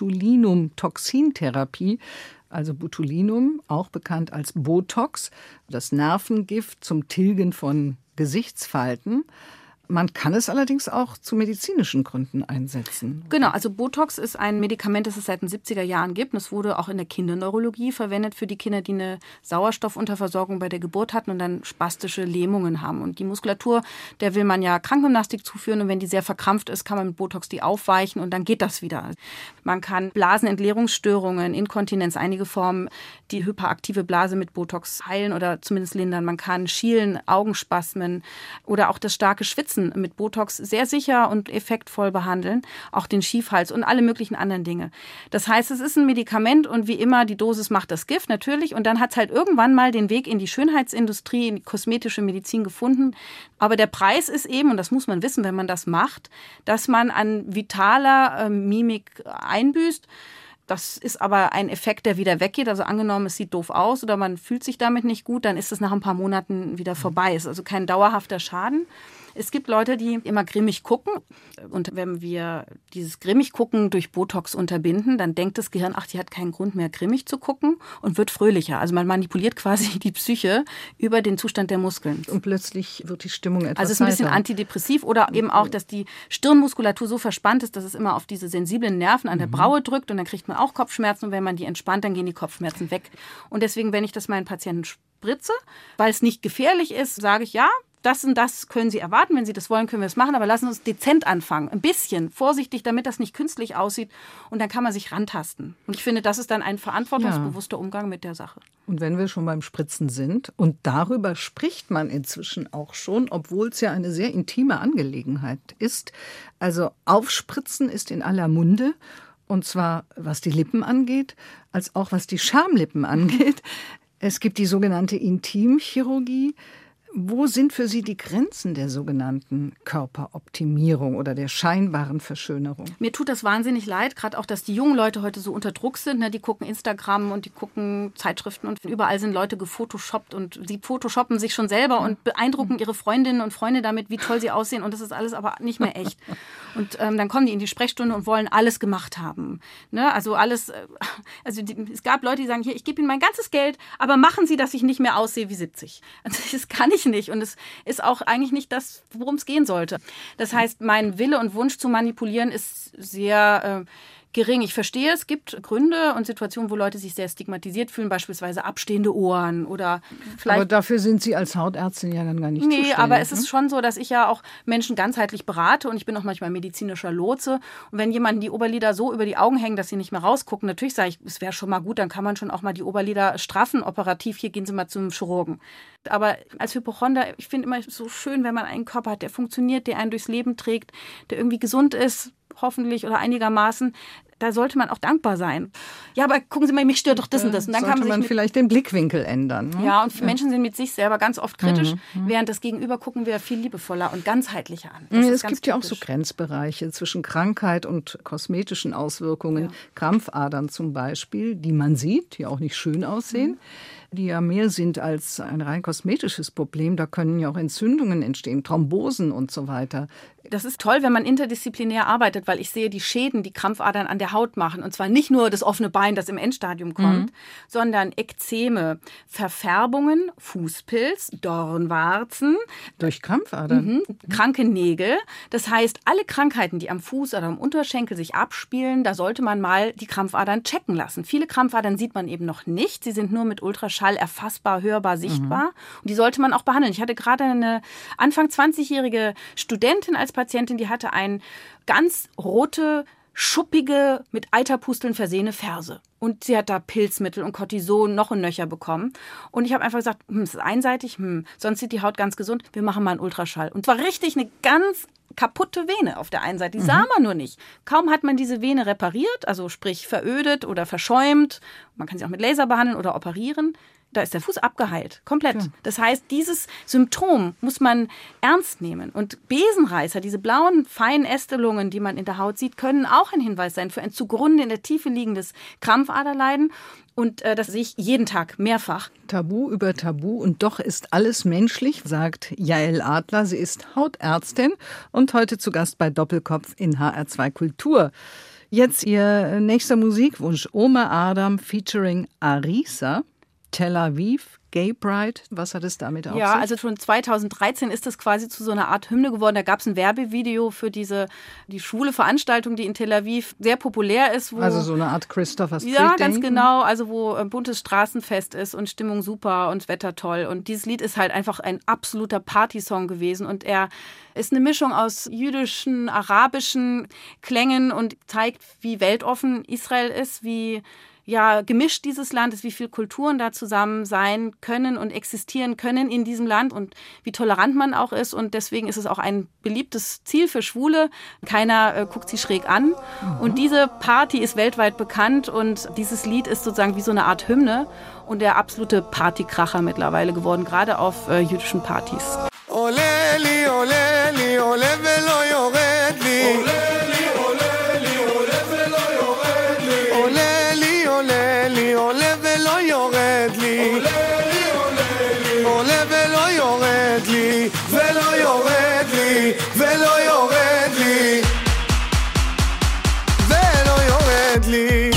Botulinum-Toxintherapie. Also Botulinum, auch bekannt als Botox, das Nervengift zum Tilgen von Gesichtsfalten. Man kann es allerdings auch zu medizinischen Gründen einsetzen. Genau, also Botox ist ein Medikament, das es seit den siebziger Jahren gibt. Es wurde auch in der Kinderneurologie verwendet für die Kinder, die eine Sauerstoffunterversorgung bei der Geburt hatten und dann spastische Lähmungen haben. Und die Muskulatur, der will man ja Krankengymnastik zuführen. Und wenn die sehr verkrampft ist, kann man mit Botox die aufweichen und dann geht das wieder. Man kann Blasenentleerungsstörungen, Inkontinenz, einige Formen, die hyperaktive Blase mit Botox heilen oder zumindest lindern. Man kann Schielen, Augenspasmen oder auch das starke Schwitzen mit Botox sehr sicher und effektvoll behandeln, auch den Schiefhals und alle möglichen anderen Dinge. Das heißt, es ist ein Medikament und wie immer, die Dosis macht das Gift natürlich und dann hat es halt irgendwann mal den Weg in die Schönheitsindustrie, in die kosmetische Medizin gefunden. Aber der Preis ist eben, und das muss man wissen, wenn man das macht, dass man an vitaler äh, Mimik einbüßt. Das ist aber ein Effekt, der wieder weggeht. Also angenommen, es sieht doof aus oder man fühlt sich damit nicht gut, dann ist es nach ein paar Monaten wieder vorbei. Es ist also kein dauerhafter Schaden. Es gibt Leute, die immer grimmig gucken. Und wenn wir dieses grimmig gucken durch Botox unterbinden, dann denkt das Gehirn, ach, die hat keinen Grund mehr, grimmig zu gucken und wird fröhlicher. Also man manipuliert quasi die Psyche über den Zustand der Muskeln. Und plötzlich wird die Stimmung etwas Also es ist ein bisschen heiter. antidepressiv oder eben auch, dass die Stirnmuskulatur so verspannt ist, dass es immer auf diese sensiblen Nerven an der Braue drückt und dann kriegt man auch Kopfschmerzen und wenn man die entspannt, dann gehen die Kopfschmerzen weg. Und deswegen, wenn ich das meinen Patienten spritze, weil es nicht gefährlich ist, sage ich, ja, das und das können Sie erwarten. Wenn Sie das wollen, können wir es machen. Aber lassen Sie uns dezent anfangen. Ein bisschen vorsichtig, damit das nicht künstlich aussieht. Und dann kann man sich rantasten. Und ich finde, das ist dann ein verantwortungsbewusster Umgang mit der Sache. Und wenn wir schon beim Spritzen sind, und darüber spricht man inzwischen auch schon, obwohl es ja eine sehr intime Angelegenheit ist. Also Aufspritzen ist in aller Munde. Und zwar was die Lippen angeht, als auch was die Schamlippen angeht. Es gibt die sogenannte Intimchirurgie. Wo sind für Sie die Grenzen der sogenannten Körperoptimierung oder der scheinbaren Verschönerung? Mir tut das wahnsinnig leid, gerade auch, dass die jungen Leute heute so unter Druck sind. Ne? Die gucken Instagram und die gucken Zeitschriften und überall sind Leute gefotoshoppt und sie photoshoppen sich schon selber und beeindrucken ihre Freundinnen und Freunde damit, wie toll sie aussehen und das ist alles aber nicht mehr echt. Und ähm, dann kommen die in die Sprechstunde und wollen alles gemacht haben. Ne? Also alles, also die, es gab Leute, die sagen, hier, ich gebe Ihnen mein ganzes Geld, aber machen Sie, dass ich nicht mehr aussehe wie siebzig. Also das kann ich nicht und es ist auch eigentlich nicht das, worum es gehen sollte. Das heißt, mein Wille und Wunsch zu manipulieren ist sehr äh, gering. Ich verstehe, es gibt Gründe und Situationen, wo Leute sich sehr stigmatisiert fühlen, beispielsweise abstehende Ohren oder vielleicht... Aber dafür sind Sie als Hautärztin ja dann gar nicht Nee, zuständig. aber es ne? ist schon so, dass ich ja auch Menschen ganzheitlich berate und ich bin auch manchmal medizinischer Lotse. Und wenn jemandem die Oberlider so über die Augen hängen, dass sie nicht mehr rausgucken, natürlich sage ich, es wäre schon mal gut, dann kann man schon auch mal die Oberlider straffen, operativ, hier gehen Sie mal zum Chirurgen. Aber als Hypochonder, ich finde immer so schön, wenn man einen Körper hat, der funktioniert, der einen durchs Leben trägt, der irgendwie gesund ist, hoffentlich oder einigermaßen. Da sollte man auch dankbar sein. Ja, aber gucken Sie mal, mich stört doch das und das. Und dann sollte kann man, sich man mit, vielleicht den Blickwinkel ändern. Ne? Ja, und ja. Menschen sind mit sich selber ganz oft kritisch, mhm. während das Gegenüber gucken wir viel liebevoller und ganzheitlicher an. Das es ist gibt ganz ja auch typisch. so Grenzbereiche zwischen Krankheit und kosmetischen Auswirkungen. Ja. Krampfadern zum Beispiel, die man sieht, die auch nicht schön aussehen. Mhm. Die ja mehr sind als ein rein kosmetisches Problem. Da können ja auch Entzündungen entstehen, Thrombosen und so weiter. Das ist toll, wenn man interdisziplinär arbeitet, weil ich sehe die Schäden, die Krampfadern an der Haut machen. Und zwar nicht nur das offene Bein, das im Endstadium kommt, mhm. sondern Ekzeme, Verfärbungen, Fußpilz, Dornwarzen. Durch Krampfadern? Mhm. Kranke Nägel. Das heißt, alle Krankheiten, die am Fuß oder am Unterschenkel sich abspielen, da sollte man mal die Krampfadern checken lassen. Viele Krampfadern sieht man eben noch nicht. Sie sind nur mit Ultraschall erfassbar, hörbar, sichtbar. Mhm. Und die sollte man auch behandeln. Ich hatte gerade eine Anfang zwanzigjährige Studentin als Patientin, die hatte eine ganz rote schuppige, mit Eiterpusteln versehene Ferse. Und sie hat da Pilzmittel und Cortison noch ein Nöcher bekommen. Und ich habe einfach gesagt, hm, es ist einseitig, hm, sonst sieht die Haut ganz gesund. Wir machen mal einen Ultraschall. Und zwar richtig eine ganz kaputte Vene auf der einen Seite. Die sah man nur nicht. Kaum hat man diese Vene repariert, also sprich verödet oder verschäumt. Man kann sie auch mit Laser behandeln oder operieren. Da ist der Fuß abgeheilt, komplett. Ja. Das heißt, dieses Symptom muss man ernst nehmen. Und Besenreißer, diese blauen, feinen Ästelungen, die man in der Haut sieht, können auch ein Hinweis sein für ein zugrunde in der Tiefe liegendes Krampfaderleiden. Und äh, das sehe ich jeden Tag mehrfach. Tabu über Tabu und doch ist alles menschlich, sagt Jael Adler. Sie ist Hautärztin und heute zu Gast bei Doppelkopf in H R zwei Kultur. Jetzt Ihr nächster Musikwunsch, Omer Adam featuring Arisa. Tel Aviv, Gay Pride, was hat es damit auf ja, sich? Also schon zweitausenddreizehn ist das quasi zu so einer Art Hymne geworden. Da gab es ein Werbevideo für diese die schwule Veranstaltung, die in Tel Aviv sehr populär ist. Wo, also so eine Art Christopher Street. Ja, ganz genau. Also wo ein buntes Straßenfest ist und Stimmung super und Wetter toll. Und dieses Lied ist halt einfach ein absoluter Partysong gewesen. Und er ist eine Mischung aus jüdischen, arabischen Klängen und zeigt, wie weltoffen Israel ist, wie ja, gemischt dieses Land ist, wie viele Kulturen da zusammen sein können und existieren können in diesem Land und wie tolerant man auch ist. Und deswegen ist es auch ein beliebtes Ziel für Schwule. Keiner äh, guckt sie schräg an. Mhm. Und diese Party ist weltweit bekannt und dieses Lied ist sozusagen wie so eine Art Hymne und der absolute Partykracher mittlerweile geworden, gerade auf äh, jüdischen Partys. Oleli, oleli, ole velo yoredli. Oleli, oleli, ole velo yoredli. Oleli, oleli, ole velo yoredli. Oleli, oleli, ole velo yoredli. Velo yoredli, velo yoredli. Velo yoredli.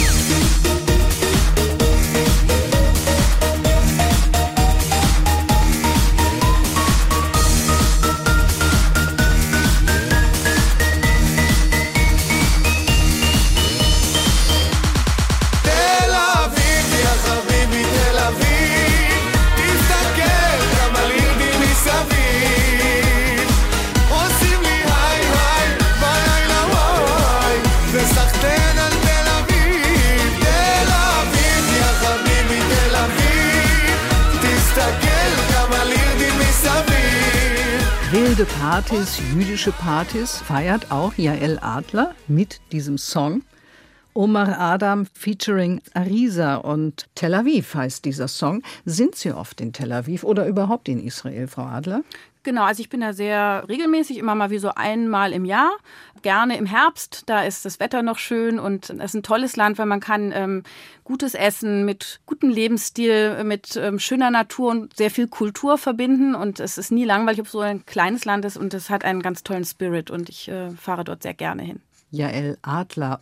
Wilde Partys, jüdische Partys feiert auch Jael Adler mit diesem Song. Omer Adam featuring Arisa und Tel Aviv heißt dieser Song. Sind Sie oft in Tel Aviv oder überhaupt in Israel, Frau Adler? Genau, also ich bin da sehr regelmäßig, immer mal wie so einmal im Jahr. Gerne im Herbst, da ist das Wetter noch schön und es ist ein tolles Land, weil man kann ähm, gutes Essen mit gutem Lebensstil, mit ähm, schöner Natur und sehr viel Kultur verbinden. Und es ist nie langweilig, ob es so ein kleines Land ist und es hat einen ganz tollen Spirit und ich äh, fahre dort sehr gerne hin. Jael Adler,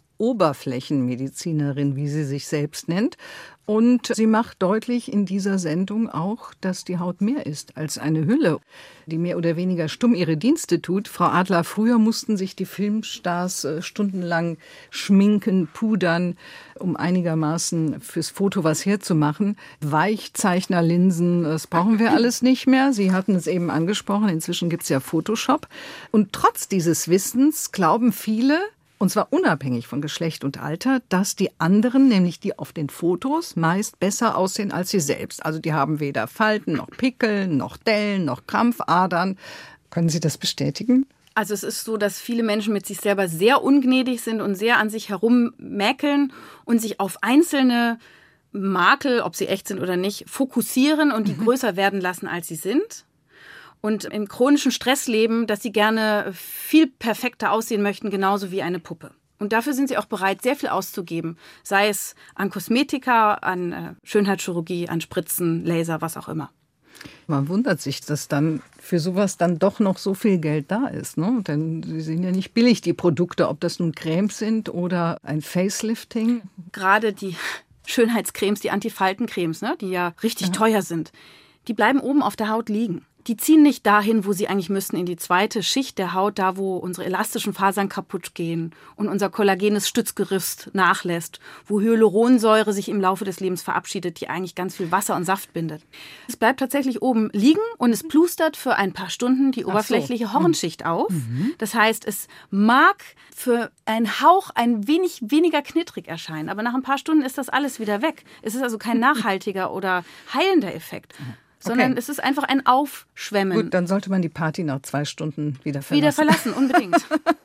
Oberflächenmedizinerin, wie sie sich selbst nennt. Und sie macht deutlich in dieser Sendung auch, dass die Haut mehr ist als eine Hülle, die mehr oder weniger stumm ihre Dienste tut. Frau Adler, früher mussten sich die Filmstars äh, stundenlang schminken, pudern, um einigermaßen fürs Foto was herzumachen. Weichzeichnerlinsen, das brauchen wir alles nicht mehr. Sie hatten es eben angesprochen, inzwischen gibt es ja Photoshop. Und trotz dieses Wissens glauben viele, und zwar unabhängig von Geschlecht und Alter, dass die anderen, nämlich die auf den Fotos, meist besser aussehen als sie selbst. Also die haben weder Falten, noch Pickel, noch Dellen, noch Krampfadern. Können Sie das bestätigen? Also es ist so, dass viele Menschen mit sich selber sehr ungnädig sind und sehr an sich herummäkeln und sich auf einzelne Makel, ob sie echt sind oder nicht, fokussieren und die mhm. größer werden lassen, als sie sind. Und im chronischen Stress leben, dass sie gerne viel perfekter aussehen möchten, genauso wie eine Puppe. Und dafür sind sie auch bereit, sehr viel auszugeben. Sei es an Kosmetika, an äh, Schönheitschirurgie, an Spritzen, Laser, was auch immer. Man wundert sich, dass dann für sowas dann doch noch so viel Geld da ist, ne? Denn sie sind ja nicht billig, die Produkte, ob das nun Cremes sind oder ein Facelifting. Gerade die Schönheitscremes, die Antifaltencremes, ne, die ja richtig ja. teuer sind, die bleiben oben auf der Haut liegen. die ziehen nicht dahin, wo sie eigentlich müssten, in die zweite Schicht der Haut, da wo unsere elastischen Fasern kaputt gehen und unser kollagenes Stützgerüst nachlässt, wo Hyaluronsäure sich im Laufe des Lebens verabschiedet, die eigentlich ganz viel Wasser und Saft bindet. Es bleibt tatsächlich oben liegen und es plustert für ein paar Stunden die oberflächliche Hornschicht auf. Mhm. Das heißt, es mag für einen Hauch ein wenig weniger knittrig erscheinen, aber nach ein paar Stunden ist das alles wieder weg. Es ist also kein nachhaltiger oder heilender Effekt. Sondern okay. es ist einfach ein Aufschwemmen. Gut, dann sollte man die Party nach zwei Stunden wieder verlassen. Wieder verlassen, unbedingt.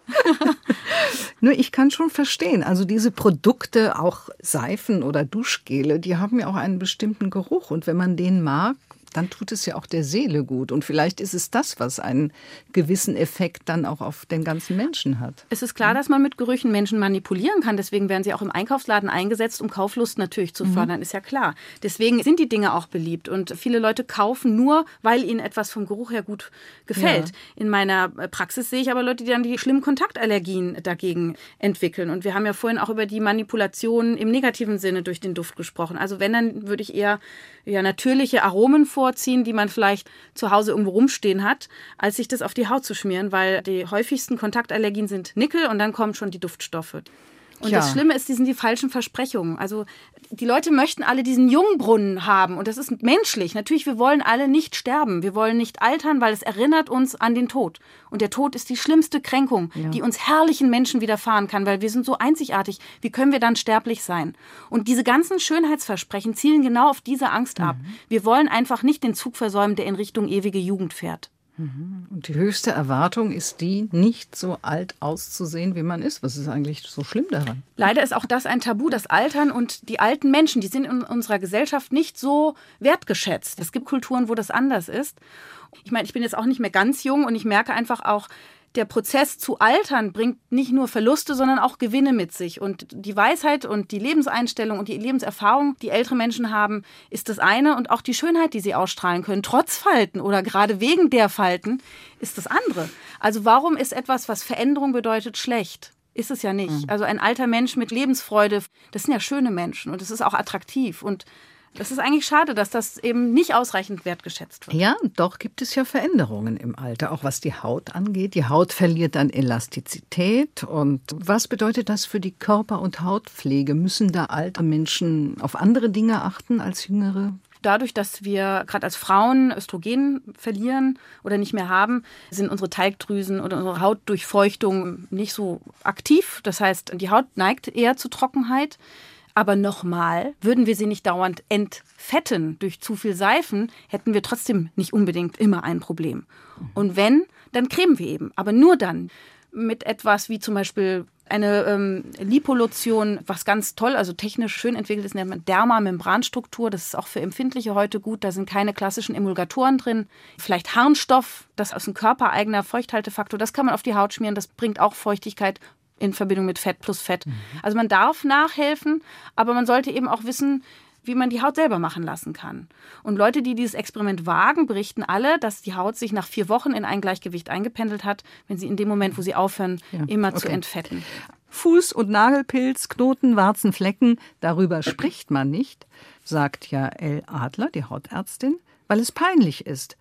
Nur ich kann schon verstehen, also diese Produkte, auch Seifen oder Duschgele, die haben ja auch einen bestimmten Geruch. Und wenn man den mag, dann tut es ja auch der Seele gut. Und vielleicht ist es das, was einen gewissen Effekt dann auch auf den ganzen Menschen hat. Es ist klar, dass man mit Gerüchen Menschen manipulieren kann. Deswegen werden sie auch im Einkaufsladen eingesetzt, um Kauflust natürlich zu fördern, mhm. ist ja klar. Deswegen sind die Dinge auch beliebt. Und viele Leute kaufen nur, weil ihnen etwas vom Geruch her gut gefällt. Ja. In meiner Praxis sehe ich aber Leute, die dann die schlimmen Kontaktallergien dagegen entwickeln. Und wir haben ja vorhin auch über die Manipulation im negativen Sinne durch den Duft gesprochen. Also wenn, dann würde ich eher ja, natürliche Aromen vorziehen, die man vielleicht zu Hause irgendwo rumstehen hat, als sich das auf die Haut zu schmieren, weil die häufigsten Kontaktallergien sind Nickel und dann kommen schon die Duftstoffe. Und ja. das Schlimme ist, die sind die falschen Versprechungen. Also die Leute möchten alle diesen Jungbrunnen haben und das ist menschlich. Natürlich, wir wollen alle nicht sterben, wir wollen nicht altern, weil es erinnert uns an den Tod. Und der Tod ist die schlimmste Kränkung, ja. die uns herrlichen Menschen widerfahren kann, weil wir sind so einzigartig. Wie können wir dann sterblich sein? Und diese ganzen Schönheitsversprechen zielen genau auf diese Angst mhm. ab. Wir wollen einfach nicht den Zug versäumen, der in Richtung ewige Jugend fährt. Und die höchste Erwartung ist die, nicht so alt auszusehen, wie man ist. Was ist eigentlich so schlimm daran? Leider ist auch das ein Tabu, das Altern und die alten Menschen, die sind in unserer Gesellschaft nicht so wertgeschätzt. Es gibt Kulturen, wo das anders ist. Ich meine, ich bin jetzt auch nicht mehr ganz jung und ich merke einfach auch, der Prozess zu altern bringt nicht nur Verluste, sondern auch Gewinne mit sich. Und die Weisheit und die Lebenseinstellung und die Lebenserfahrung, die ältere Menschen haben, ist das eine. Und auch die Schönheit, die sie ausstrahlen können, trotz Falten oder gerade wegen der Falten, ist das andere. Also warum ist etwas, was Veränderung bedeutet, schlecht? Ist es ja nicht. Mhm. Also ein alter Mensch mit Lebensfreude, das sind ja schöne Menschen und es ist auch attraktiv. Und das ist eigentlich schade, dass das eben nicht ausreichend wertgeschätzt wird. Ja, doch gibt es ja Veränderungen im Alter, auch was die Haut angeht. Die Haut verliert an Elastizität. Und was bedeutet das für die Körper- und Hautpflege? Müssen da alte Menschen auf andere Dinge achten als jüngere? Dadurch, dass wir gerade als Frauen Östrogen verlieren oder nicht mehr haben, sind unsere Talgdrüsen oder unsere Hautdurchfeuchtung nicht so aktiv. Das heißt, die Haut neigt eher zu Trockenheit. Aber nochmal, würden wir sie nicht dauernd entfetten durch zu viel Seifen, hätten wir trotzdem nicht unbedingt immer ein Problem. Und wenn, dann cremen wir eben. Aber nur dann mit etwas wie zum Beispiel eine ähm, Lipolotion, was ganz toll, also technisch schön entwickelt ist, nennt man Dermamembranstruktur. Das ist auch für Empfindliche heute gut. Da sind keine klassischen Emulgatoren drin. Vielleicht Harnstoff, das ist ein körpereigener Feuchthaltefaktor. Das kann man auf die Haut schmieren. Das bringt auch Feuchtigkeit in Verbindung mit Fett plus Fett. Mhm. Also man darf nachhelfen, aber man sollte eben auch wissen, wie man die Haut selber machen lassen kann. Und Leute, die dieses Experiment wagen, berichten alle, dass die Haut sich nach vier Wochen in ein Gleichgewicht eingependelt hat, wenn sie in dem Moment, wo sie aufhören, ja. immer okay. zu entfetten. Fuß- und Nagelpilz, Knoten, Warzen, Flecken, darüber spricht man nicht, sagt Jael Adler, die Hautärztin, weil es peinlich ist.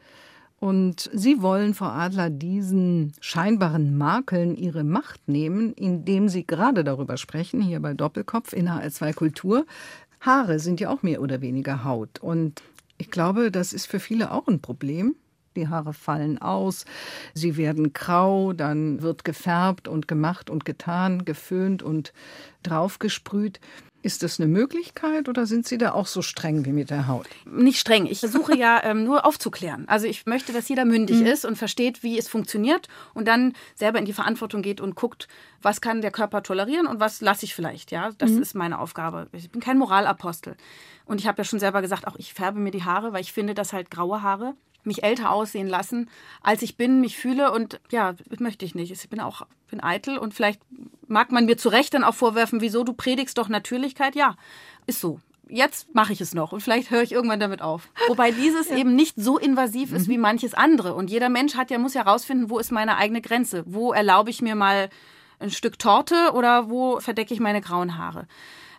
Und Sie wollen, Frau Adler, diesen scheinbaren Makeln ihre Macht nehmen, indem Sie gerade darüber sprechen, hier bei Doppelkopf in H R zwei Kultur. Haare sind ja auch mehr oder weniger Haut. Und ich glaube, das ist für viele auch ein Problem. Die Haare fallen aus, sie werden grau, dann wird gefärbt und gemacht und getan, geföhnt und draufgesprüht. Ist das eine Möglichkeit oder sind Sie da auch so streng wie mit der Haut? Nicht streng. Ich versuche ja ähm, nur aufzuklären. Also ich möchte, dass jeder mündig mhm. ist und versteht, wie es funktioniert und dann selber in die Verantwortung geht und guckt, was kann der Körper tolerieren und was lasse ich vielleicht. Ja, das mhm. ist meine Aufgabe. Ich bin kein Moralapostel. Und ich habe ja schon selber gesagt, auch ich färbe mir die Haare, weil ich finde, dass halt graue Haare mich älter aussehen lassen, als ich bin, mich fühle und ja, möchte ich nicht. Ich bin auch bin eitel und vielleicht mag man mir zu Recht dann auch vorwerfen, wieso, du predigst doch Natürlichkeit. Ja, ist so. Jetzt mache ich es noch und vielleicht höre ich irgendwann damit auf. Wobei dieses ja. eben nicht so invasiv ist mhm. wie manches andere. Und jeder Mensch hat ja, muss ja rausfinden, wo ist meine eigene Grenze? Wo erlaube ich mir mal ein Stück Torte oder wo verdecke ich meine grauen Haare?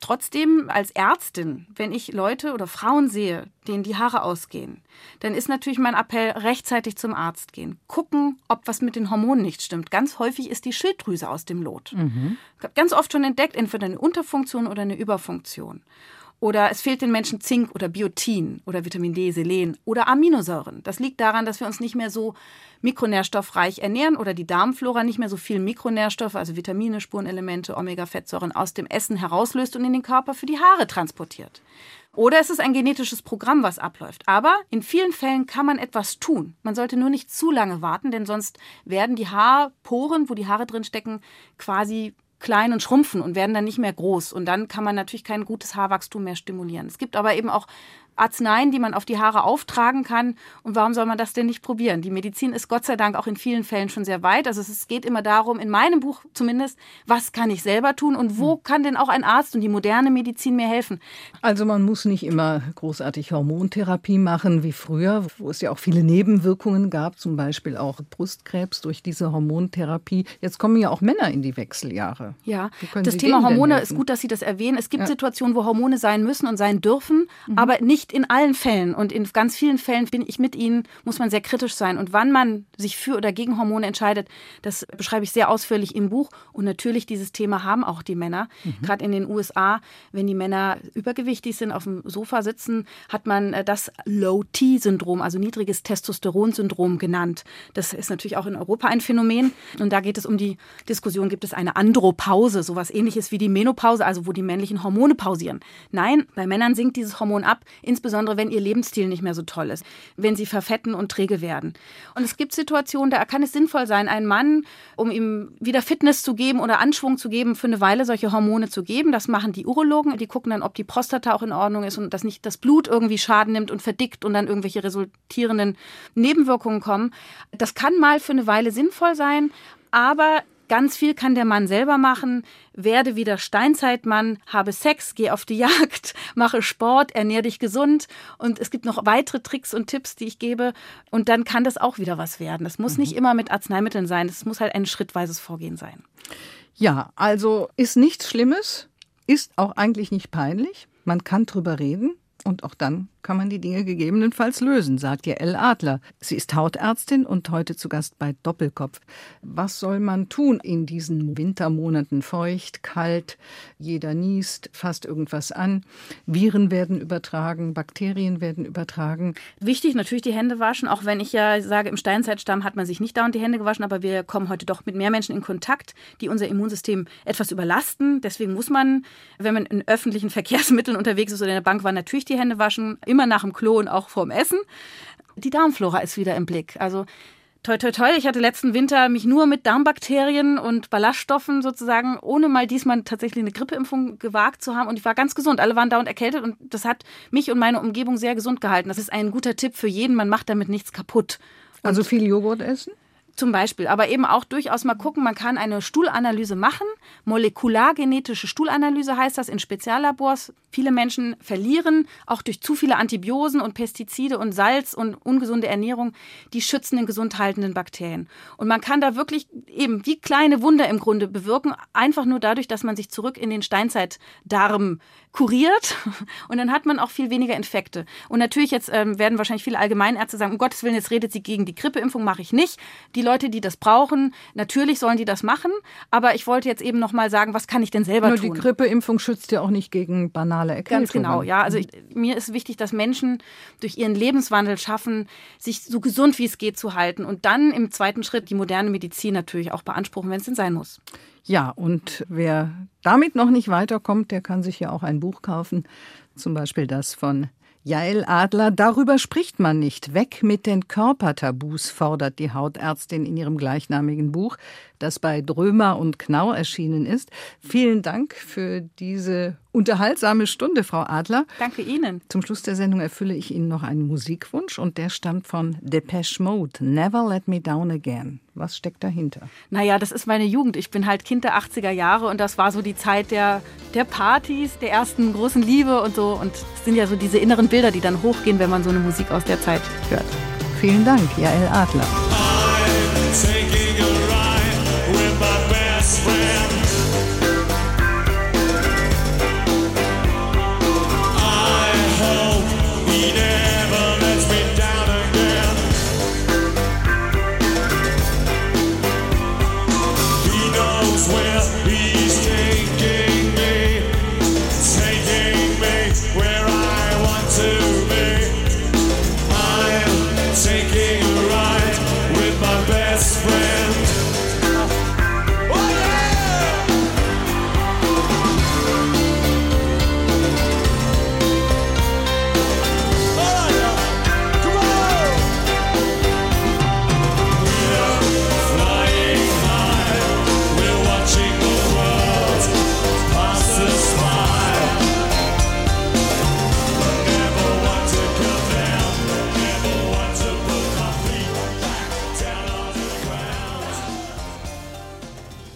Trotzdem als Ärztin, wenn ich Leute oder Frauen sehe, denen die Haare ausgehen, dann ist natürlich mein Appell, rechtzeitig zum Arzt gehen. Gucken, ob was mit den Hormonen nicht stimmt. Ganz häufig ist die Schilddrüse aus dem Lot. Mhm. Ich habe ganz oft schon entdeckt, entweder eine Unterfunktion oder eine Überfunktion. Oder es fehlt den Menschen Zink oder Biotin oder Vitamin D, Selen oder Aminosäuren. Das liegt daran, dass wir uns nicht mehr so mikronährstoffreich ernähren oder die Darmflora nicht mehr so viel Mikronährstoffe, also Vitamine, Spurenelemente, Omega-Fettsäuren aus dem Essen herauslöst und in den Körper für die Haare transportiert. Oder es ist ein genetisches Programm, was abläuft. Aber in vielen Fällen kann man etwas tun. Man sollte nur nicht zu lange warten, denn sonst werden die Haarporen, wo die Haare drin stecken, quasi klein und schrumpfen und werden dann nicht mehr groß. Und dann kann man natürlich kein gutes Haarwachstum mehr stimulieren. Es gibt aber eben auch Arzneien, die man auf die Haare auftragen kann. Und warum soll man das denn nicht probieren? Die Medizin ist Gott sei Dank auch in vielen Fällen schon sehr weit. Also es geht immer darum, in meinem Buch zumindest, was kann ich selber tun und wo kann denn auch ein Arzt und die moderne Medizin mir helfen? Also man muss nicht immer großartig Hormontherapie machen wie früher, wo es ja auch viele Nebenwirkungen gab, zum Beispiel auch Brustkrebs durch diese Hormontherapie. Jetzt kommen ja auch Männer in die Wechseljahre. Ja, das Thema Hormone ist gut, dass Sie das erwähnen. Es gibt ja Situationen, wo Hormone sein müssen und sein dürfen, mhm. aber nicht in allen Fällen. Und in ganz vielen Fällen bin ich mit Ihnen, muss man sehr kritisch sein. Und wann man sich für oder gegen Hormone entscheidet, das beschreibe ich sehr ausführlich im Buch. Und natürlich, dieses Thema haben auch die Männer. Mhm. Gerade in den U S A, wenn die Männer übergewichtig sind, auf dem Sofa sitzen, hat man das Low-T-Syndrom, also niedriges Testosteron-Syndrom genannt. Das ist natürlich auch in Europa ein Phänomen. Und da geht es um die Diskussion, gibt es eine Andropause, sowas ähnliches wie die Menopause, also wo die männlichen Hormone pausieren. Nein, bei Männern sinkt dieses Hormon ab, insbesondere wenn ihr Lebensstil nicht mehr so toll ist, wenn sie verfetten und träge werden. Und es gibt Situationen, da kann es sinnvoll sein, einen Mann, um ihm wieder Fitness zu geben oder Anschwung zu geben, für eine Weile solche Hormone zu geben. Das machen die Urologen. Die gucken dann, ob die Prostata auch in Ordnung ist und dass nicht das Blut irgendwie Schaden nimmt und verdickt und dann irgendwelche resultierenden Nebenwirkungen kommen. Das kann mal für eine Weile sinnvoll sein, aber ganz viel kann der Mann selber machen. Werde wieder Steinzeitmann, habe Sex, geh auf die Jagd, mache Sport, ernähr dich gesund. Und es gibt noch weitere Tricks und Tipps, die ich gebe. Und dann kann das auch wieder was werden. Das muss mhm. nicht immer mit Arzneimitteln sein. Es muss halt ein schrittweises Vorgehen sein. Ja, also ist nichts Schlimmes, ist auch eigentlich nicht peinlich. Man kann drüber reden. Und auch dann kann man die Dinge gegebenenfalls lösen, sagt Jael Adler. Sie ist Hautärztin und heute zu Gast bei Doppelkopf. Was soll man tun in diesen Wintermonaten? Feucht, kalt, jeder niest, fasst irgendwas an. Viren werden übertragen, Bakterien werden übertragen. Wichtig, natürlich die Hände waschen, auch wenn ich ja sage, im Steinzeitstamm hat man sich nicht dauernd die Hände gewaschen, aber wir kommen heute doch mit mehr Menschen in Kontakt, die unser Immunsystem etwas überlasten. Deswegen muss man, wenn man in öffentlichen Verkehrsmitteln unterwegs ist oder in der Bank war, natürlich die Hände waschen, immer nach dem Klo und auch vorm Essen. Die Darmflora ist wieder im Blick. Also toi, toi, toi. Ich hatte letzten Winter mich nur mit Darmbakterien und Ballaststoffen sozusagen, ohne mal diesmal tatsächlich eine Grippeimpfung gewagt zu haben. Und ich war ganz gesund. Alle waren dauernd erkältet und das hat mich und meine Umgebung sehr gesund gehalten. Das ist ein guter Tipp für jeden. Man macht damit nichts kaputt. Und also viel Joghurt essen? Zum Beispiel, aber eben auch durchaus mal gucken, man kann eine Stuhlanalyse machen. Molekulargenetische Stuhlanalyse heißt das in Speziallabors. Viele Menschen verlieren, auch durch zu viele Antibiosen und Pestizide und Salz und ungesunde Ernährung, die schützenden, gesund haltenden Bakterien. Und man kann da wirklich eben wie kleine Wunder im Grunde bewirken, einfach nur dadurch, dass man sich zurück in den Steinzeitdarm kuriert und dann hat man auch viel weniger Infekte. Und natürlich jetzt ähm, werden wahrscheinlich viele Allgemeinärzte sagen, um Gottes Willen, jetzt redet sie gegen die Grippeimpfung, mache ich nicht. Die Leute, die das brauchen, natürlich sollen die das machen, aber ich wollte jetzt eben noch mal sagen, was kann ich denn selber Nur tun? Die Grippeimpfung schützt ja auch nicht gegen banale Erkältungen. Ganz genau, ja. Also ich, mir ist wichtig, dass Menschen durch ihren Lebenswandel schaffen, sich so gesund wie es geht zu halten und dann im zweiten Schritt die moderne Medizin natürlich auch beanspruchen, wenn es denn sein muss. Ja, und wer damit noch nicht weiterkommt, der kann sich ja auch ein Buch kaufen, zum Beispiel das von Jael Adler. Darüber spricht man nicht. Weg mit den Körpertabus, fordert die Hautärztin in ihrem gleichnamigen Buch, das bei Drömer und Knau erschienen ist. Vielen Dank für diese unterhaltsame Stunde, Frau Adler. Danke Ihnen. Zum Schluss der Sendung erfülle ich Ihnen noch einen Musikwunsch und der stammt von Depeche Mode. Never Let Me Down Again. Was steckt dahinter? Naja, das ist meine Jugend. Ich bin halt Kind der achtziger Jahre und das war so die Zeit der, der Partys, der ersten großen Liebe und so. Und es sind ja so diese inneren Bilder, die dann hochgehen, wenn man so eine Musik aus der Zeit hört. Vielen Dank, Jael Adler.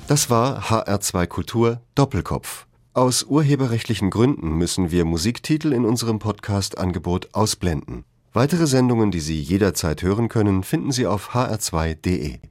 Das war H R zwei Kultur Doppelkopf. Aus urheberrechtlichen Gründen müssen wir Musiktitel in unserem Podcast-Angebot ausblenden. Weitere Sendungen, die Sie jederzeit hören können, finden Sie auf h r zwei punkt d e.